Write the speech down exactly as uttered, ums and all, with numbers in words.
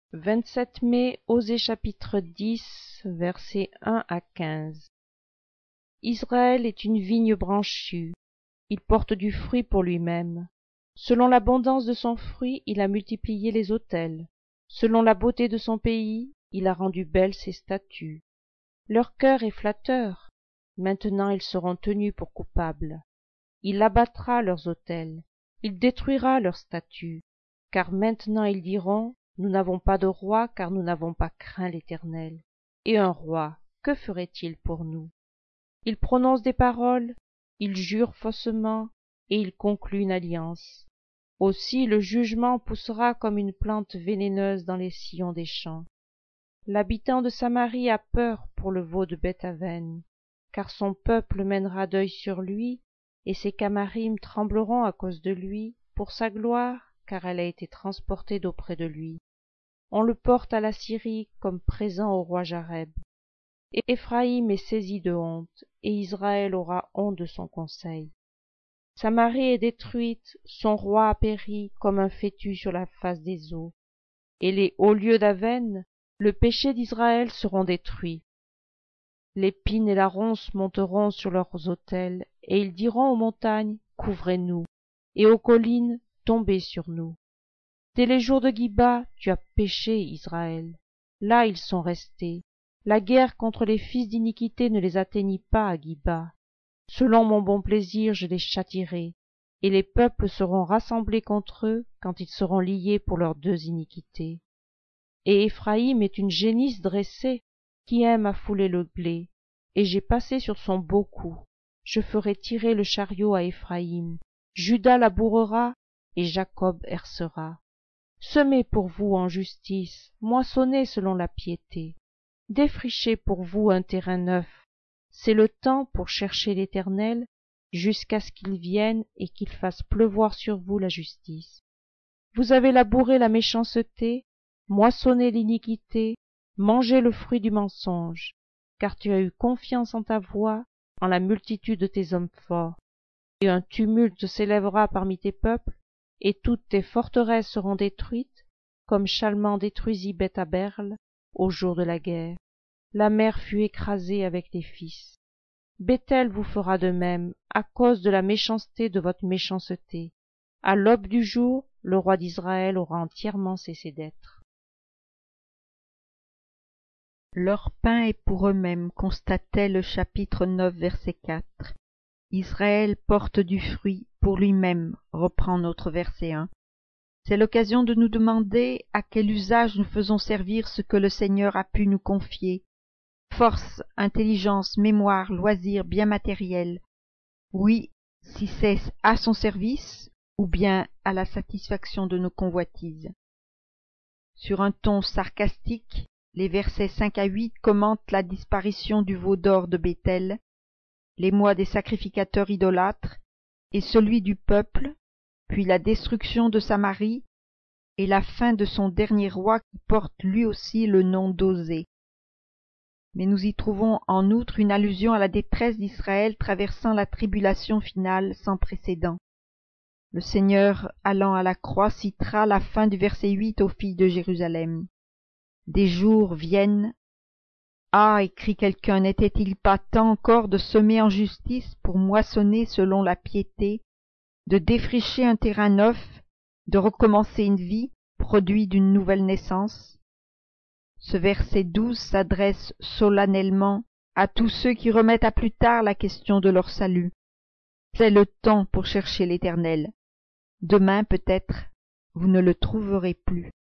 vingt-sept mai, Osée chapitre dix, versets un à quinze. Israël est une vigne branchue, il porte du fruit pour lui-même. Selon l'abondance de son fruit, il a multiplié les autels. Selon la beauté de son pays, il a rendu belles ses statues. Leur cœur est flatteur, maintenant ils seront tenus pour coupables. Il abattra leurs autels, il détruira leurs statues, car maintenant ils diront: nous n'avons pas de roi, car nous n'avons pas craint l'Éternel. Et un roi, que ferait-il pour nous? Il prononce des paroles, il jure faussement, et il conclut une alliance. Aussi le jugement poussera comme une plante vénéneuse dans les sillons des champs. L'habitant de Samarie a peur pour le veau de Beth-aven, car son peuple mènera deuil sur lui, et ses Camarim trembleront à cause de lui, pour sa gloire, car elle a été transportée d'auprès de lui. On le porte à la Syrie comme présent au roi Jareb. Et Éphraïm est saisi de honte, et Israël aura honte de son conseil. Samarie est détruite, son roi a péri comme un fétu sur la face des eaux. Et les hauts lieux d'Aven, le péché d'Israël, seront détruits. L'épine et la ronce monteront sur leurs autels, et ils diront aux montagnes: couvrez-nous, et aux collines: tombez sur nous. Dès les jours de Giba, tu as péché, Israël. Là ils sont restés. La guerre contre les fils d'iniquité ne les atteignit pas à Giba. Selon mon bon plaisir, je les châtierai, et les peuples seront rassemblés contre eux quand ils seront liés pour leurs deux iniquités. Et Éphraïm est une génisse dressée, qui aime à fouler le blé, et j'ai passé sur son beau cou. Je ferai tirer le chariot à Éphraïm, Juda labourera, et Jacob hercera. Semez pour vous en justice, moissonnez selon la piété. Défrichez pour vous un terrain neuf. C'est le temps pour chercher l'Éternel, jusqu'à ce qu'il vienne et qu'il fasse pleuvoir sur vous la justice. Vous avez labouré la méchanceté, moissonné l'iniquité, mangé le fruit du mensonge, car tu as eu confiance en ta voix, en la multitude de tes hommes forts. Et un tumulte s'élèvera parmi tes peuples, et toutes tes forteresses seront détruites, comme Chalman détruisit Beth-Aberl au jour de la guerre. La mer fut écrasée avec tes fils. Béthel vous fera de même, à cause de la méchanceté de votre méchanceté. À l'aube du jour, le roi d'Israël aura entièrement cessé d'être. Leur pain est pour eux-mêmes, constatait le chapitre neuf, verset quatre. Israël porte du fruit pour lui-même, reprend notre verset un. C'est l'occasion de nous demander à quel usage nous faisons servir ce que le Seigneur a pu nous confier. Force, intelligence, mémoire, loisirs, bien matériels. Oui, si c'est à son service, ou bien à la satisfaction de nos convoitises. Sur un ton sarcastique, les versets cinq à huit commentent la disparition du veau d'or de Béthel, l'émoi des sacrificateurs idolâtres, et celui du peuple, puis la destruction de Samarie, et la fin de son dernier roi qui porte lui aussi le nom d'Osée. Mais nous y trouvons en outre une allusion à la détresse d'Israël traversant la tribulation finale sans précédent. Le Seigneur, allant à la croix, citera la fin du verset huit aux filles de Jérusalem. Des jours viennent. Ah, écrit quelqu'un, n'était-il pas temps encore de semer en justice pour moissonner selon la piété, de défricher un terrain neuf, de recommencer une vie, produit d'une nouvelle naissance? Ce verset douze s'adresse solennellement à tous ceux qui remettent à plus tard la question de leur salut. C'est le temps pour chercher l'Éternel. Demain, peut-être, vous ne le trouverez plus.